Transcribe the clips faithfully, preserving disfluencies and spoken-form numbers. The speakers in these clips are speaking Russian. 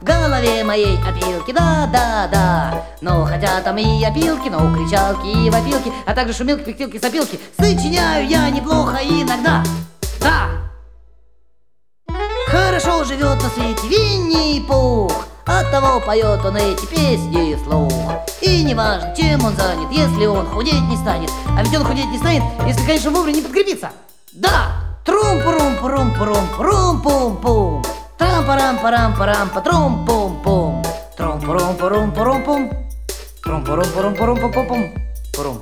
голове моей опилки, да-да-да. Но хотя там и опилки, но кричалки и вопилки, а также шумелки, пиктилки, сопилки сочиняю я неплохо иногда. Да! Хорошо живет на свете Винни-Пух, оттого поет он эти песни вслух. И не важно, чем он занят, если он худеть не станет. А ведь он худеть не станет, если, конечно, вовремя не подкрепиться. Да! Трум-пурум-пурум-пурум-пум-пум-пум. Трам-парам-парам-парам-па, трум-пум-пум. Трум-пурум-пурум-пурум-пум. Трум-пурум-пурум-пурум-пум-пум. Пурум.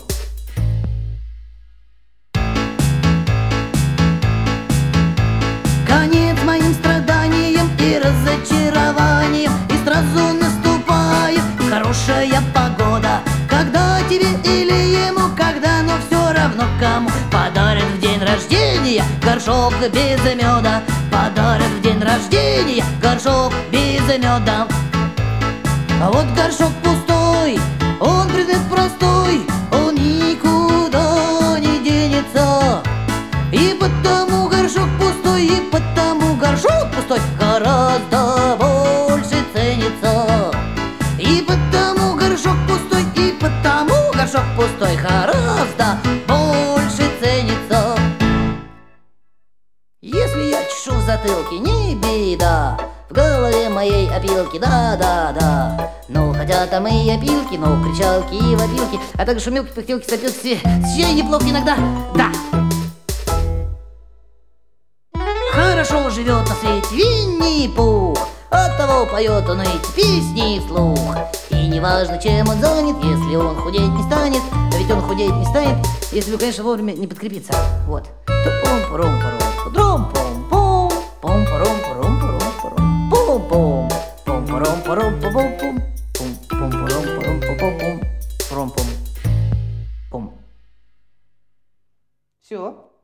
Конец моим страданиям и разочарованиям, и сразу наступает хорошая погода. Когда тебе или ему, когда, но все равно кому, подарят в день рождения горшок без меда. Подарят в день рождения горшок без меда. А вот горшок пустой, он предмет простой, он никуда не денется. И потому горшок пустой, и потому горшок пустой гораздо больше ценится. И потому горшок пустой, и потому горшок пустой гораздо больше ценится. Если я чешу в затылке, не беда, в голове моей опилки, да-да-да. Ну, хотя там и опилки, но кричалки и вопилки, а также шумелки, пыхтелки, сопилки, сочиняю неплохо иногда, да. Хорошо живет на свете Винни-Пух, оттого поет он эти песни вслух. И не важно, чем он занят, если он худеть не станет. А ведь он худеть не станет, если, конечно, вовремя не подкрепиться. Вот. Ту-пум-пурум-пурум, дром-пум-пум, пум-пурум-пурум-пурум-пурум, пум-пум, пум-пурум-пурум-пум-пум, пум-пурум-пурум-пум-пум, пум-пум. Все.